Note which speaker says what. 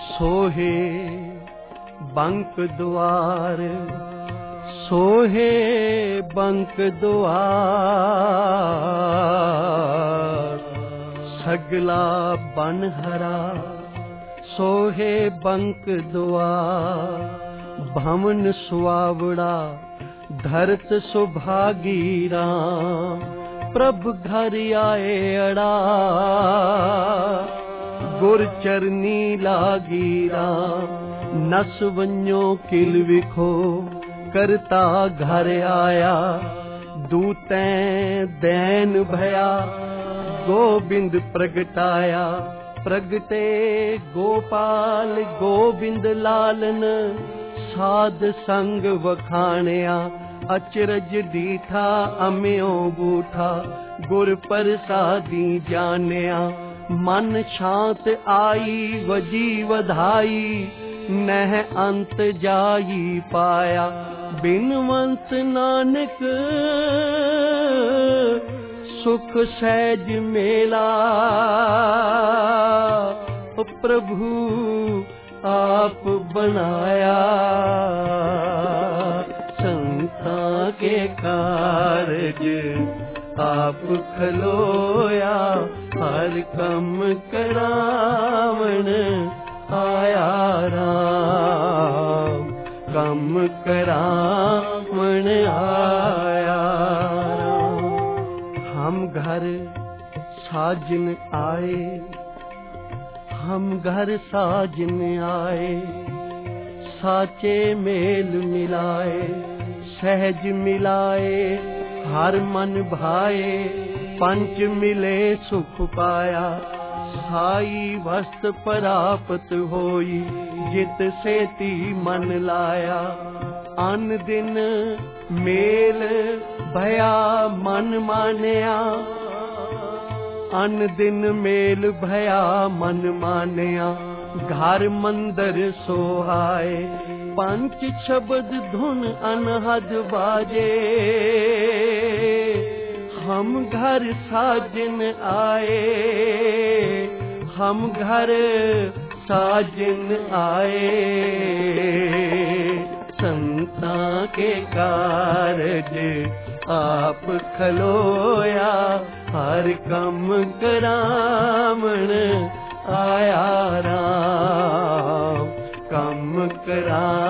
Speaker 1: सोहे बंक द्वार, सोहे बंक द्वार, सगला बन हरा सोहे बंक द्वार। भवन सुआवड़ा धरत सुभागी राम, प्रभ घर आए अड़ा गुर चरनी लागी राम। नस वन्यो किल विखो करता घर आया, दूतें दैन भया गोबिंद प्रगटाया। प्रगटे गोपाल गोबिंद लालन, साध संग वखाणिया। अचरज डीठा अम्यो बूठा, गुर प्रसादी जानिया। मन शांत आई वजी वधाई, नह अंत जाई पाया। बिनवंत नानक सुख सहज मेला, प्रभु आप बनाया। संता के कारज आप खलोया, हर कम करावण आया राम। कम करावण आया राम। हम घर साजन आए, हम घर साजन आए। साचे मेल मिलाए, सहज मिलाए, हर मन भाए। पंच मिले सुख पाया, साई वस्त प्राप्त होई। जित सेती मन लाया, अन दिन मेल भया मन मानिया। अन दिन मेल भया मन मानिया। घर मंदिर सोहाए, पंच शब्द धुन अनहद बाजे। हम घर साजन आए, हम घर साजन आए। संता के कारज आप खलोया, हर कम करावण आया राम। कम करा